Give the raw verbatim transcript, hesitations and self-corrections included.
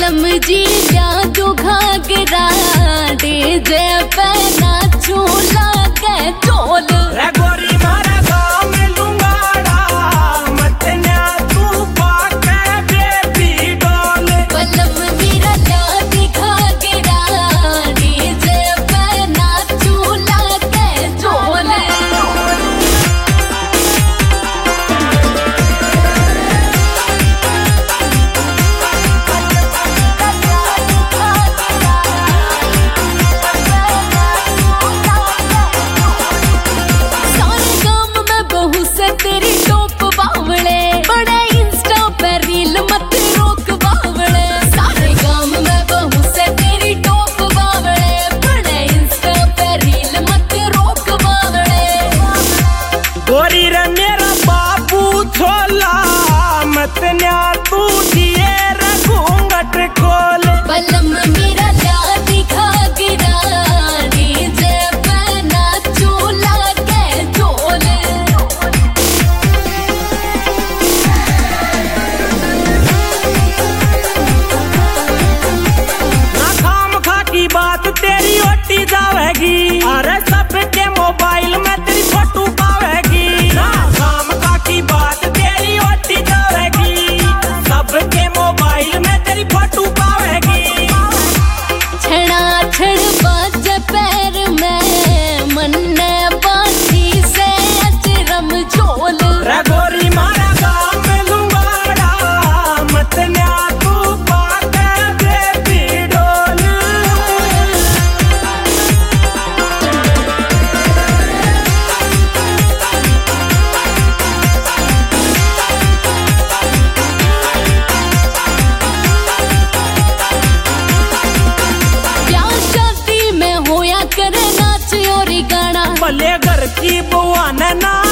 बलम जी क्या तू घाघरा डीजे पे नाचू लागे ढोल रे गोरी मारा गाँव में लुंगाड़ा मत न्या तू पाके बेबी डोल। बलम मेरा क्या घाघरा डीजे पे नाचू लागे ढोल। तेरी टोप बावले बड़े इंस्टा पे रील मत रोक बावले सारे गांव में बहू से तेरी टोप बावले बड़े इंस्टा पे रील मत रोक बावले। गोरी रे मेरा बापू छोला मत न्या तू दिए रे घूंघट खोल। बलम मेरा क्या दिखा गिरा डीजे पे नाचू लागे ढोल। बात तेरी ओटी जावेगी अरे सबके मोबाइल में तेरी फोटो पावेगी ना काम का की बात तेरी ओटी जावेगी सबके मोबाइल में तेरी फोटो पावेगी। छड़ा छड़ बाज पैर में मन्ने बांधी से अजरम झोल रे गोरी मारा गाँव में लुंगाड़ा मत न्या तू पाके बेबी डोल। शादी में होया करे नाच और गाना भले घर की बुआ ने ना